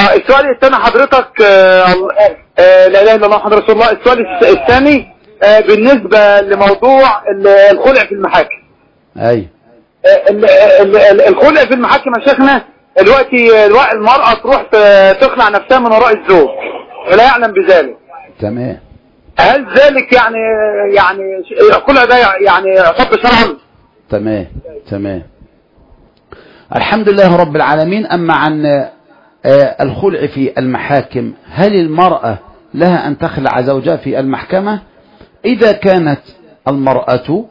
السؤال الثاني حضرتك لا اله الا الله محمد رسول الله. السؤال الثاني بالنسبة لموضوع الخلع في المحاكم. اي الخلع في المحاكم يا شيخنا دلوقتي المرأة تروح تخلع نفسها من وراء الزوج ولا يعلم بذلك. تمام. هل ذلك يعني الخلع ده يعني حب شرعا؟ تمام. الحمد لله رب العالمين. أما عن الخلع في المحاكم، هل المرأة لها أن تخلع زوجها في المحكمة؟ إذا كانت المرأة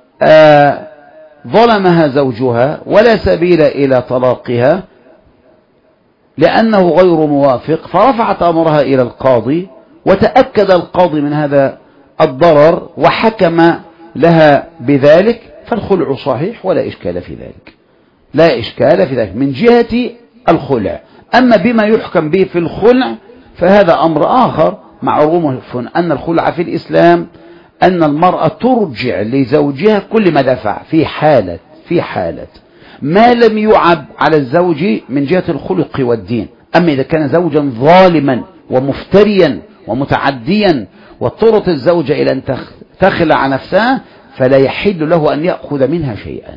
ظلمها زوجها ولا سبيل إلى طلاقها لأنه غير موافق، فرفعت أمرها إلى القاضي وتأكد القاضي من هذا الضرر وحكم لها بذلك، فالخلع صحيح ولا إشكال في ذلك، لا إشكال في ذلك من جهة الخلع. أما بما يحكم به في الخلع فهذا أمر آخر. معروف أن الخلع في الإسلام أن المرأة ترجع لزوجها كل ما دفع في حالة ما لم يعب على الزوج من جهة الخلق والدين. أما إذا كان زوجا ظالما ومفتريا ومتعديا واضطرت الزوجة إلى أن تخلع نفسها فلا يحل له أن يأخذ منها شيئا،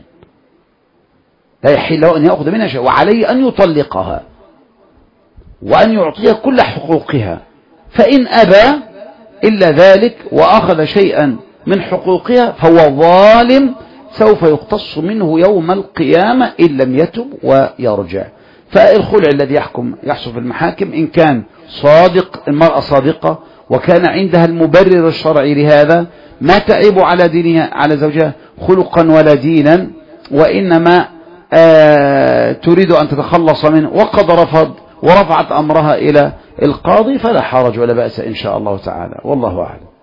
وعليه أن يطلقها وأن يعطيها كل حقوقها. فإن أبى إلا ذلك وأخذ شيئا من حقوقها فهو ظالم سوف يقتص منه يوم القيامة إن لم يتب ويرجع. فالخلع الذي يحصل في المحاكم إن كان صادق، المرأة صادقة وكان عندها المبرر الشرعي لهذا، ما تعيب على دينها على زوجها خلقا ولا دينا، وإنما تريد أن تتخلص منه وقد رفض ورفعت أمرها إلى القاضي، فلا حرج ولا بأس إن شاء الله تعالى، والله أعلم.